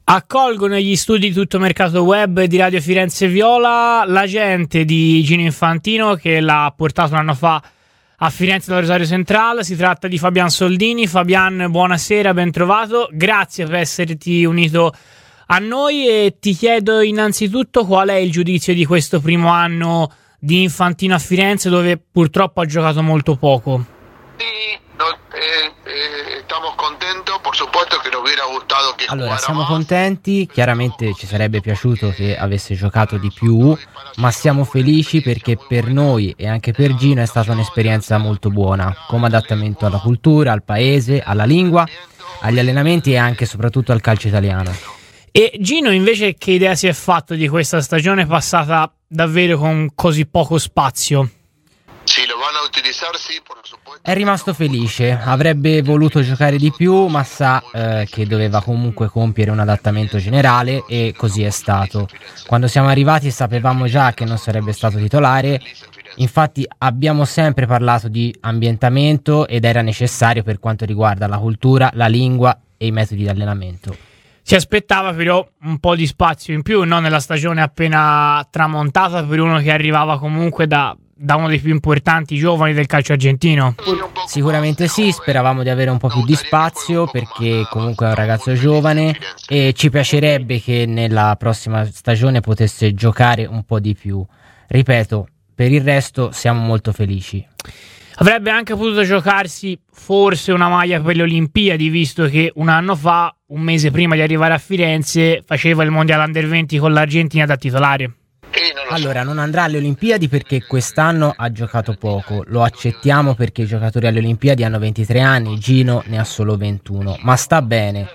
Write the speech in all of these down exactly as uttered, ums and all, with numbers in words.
Accolgo negli studi di Tutto Mercato Web di Radio Firenze Viola l'agente di Gino Infantino che l'ha portato un anno fa a Firenze da Rosario Central. Si tratta di Fabian Soldini. Fabian, buonasera, ben trovato. Grazie per esserti unito a noi e ti chiedo innanzitutto qual è il giudizio di questo primo anno di Infantino a Firenze, dove purtroppo ha giocato molto poco. Sì, no, eh, eh, estamos contentos, por supuesto che nos hubiera gustato che Allora, siamo contenti, chiaramente ci sarebbe piaciuto che avesse giocato di più, ma siamo felici perché per noi e anche per Gino è stata un'esperienza molto buona, come adattamento alla cultura, al paese, alla lingua, agli allenamenti e anche e soprattutto al calcio italiano. E Gino invece che idea si è fatto di questa stagione passata davvero con così poco spazio? Sì, lo vanno a utilizzare, sì, por supuesto. È rimasto felice, avrebbe voluto giocare di più, ma sa eh, che doveva comunque compiere un adattamento generale e così è stato. Quando siamo arrivati sapevamo già che non sarebbe stato titolare, infatti abbiamo sempre parlato di ambientamento ed era necessario per quanto riguarda la cultura, la lingua e i metodi di allenamento. Si aspettava però un po' di spazio in più, no? Nella stagione appena tramontata per uno che arrivava comunque da... da uno dei più importanti giovani del calcio argentino. Sicuramente sì, speravamo di avere un po' più di spazio perché comunque è un ragazzo giovane e ci piacerebbe che nella prossima stagione potesse giocare un po' di più. Ripeto, per il resto siamo molto felici. Avrebbe anche potuto giocarsi forse una maglia per le Olimpiadi, visto che un anno fa, un mese prima di arrivare a Firenze, faceva il Mondiale Under venti con l'Argentina da titolare. Allora, non andrà alle Olimpiadi perché quest'anno ha giocato poco, lo accettiamo perché i giocatori alle Olimpiadi hanno ventitré anni, Gino ne ha solo ventuno, ma sta bene,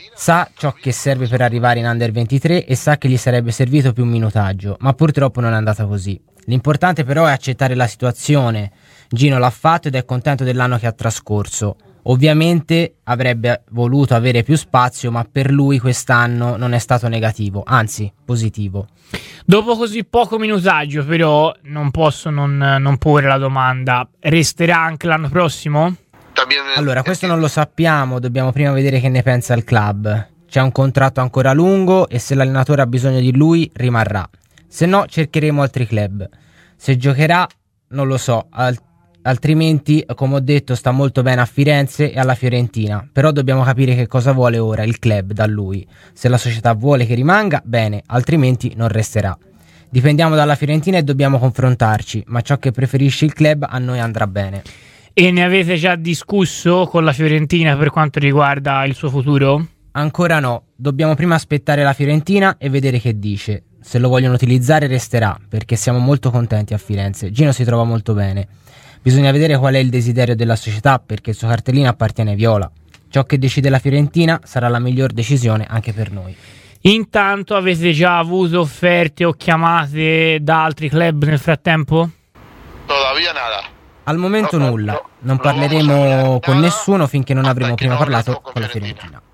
sa ciò che serve per arrivare in Under ventitré e sa che gli sarebbe servito più minutaggio, ma purtroppo non è andata così. L'importante però è accettare la situazione, Gino l'ha fatto ed è contento dell'anno che ha trascorso. Ovviamente avrebbe voluto avere più spazio, ma per lui quest'anno non è stato negativo, anzi positivo. Dopo così poco minutaggio però non posso non, non porre la domanda, resterà anche l'anno prossimo? Allora, questo non lo sappiamo, dobbiamo prima vedere che ne pensa il club. C'è un contratto ancora lungo e se l'allenatore ha bisogno di lui rimarrà, se no cercheremo altri club. Se giocherà non lo so, al- altrimenti come ho detto sta molto bene a Firenze e alla Fiorentina, però dobbiamo capire che cosa vuole ora il club da lui. Se la società vuole che rimanga, bene, altrimenti non resterà. Dipendiamo dalla Fiorentina e dobbiamo confrontarci, ma ciò che preferisce il club a noi andrà bene. E ne avete già discusso con la Fiorentina per quanto riguarda il suo futuro? Ancora no, dobbiamo prima aspettare la Fiorentina e vedere che dice. Se lo vogliono utilizzare resterà, perché siamo molto contenti a Firenze. Gino si trova molto bene. Bisogna vedere qual è il desiderio della società perché il suo cartellino appartiene ai viola. Ciò che decide la Fiorentina sarà la miglior decisione anche per noi. Intanto avete già avuto offerte o chiamate da altri club nel frattempo? Todavía nada. Al momento nulla. Non parleremo con nessuno finché non avremo prima parlato con la Fiorentina.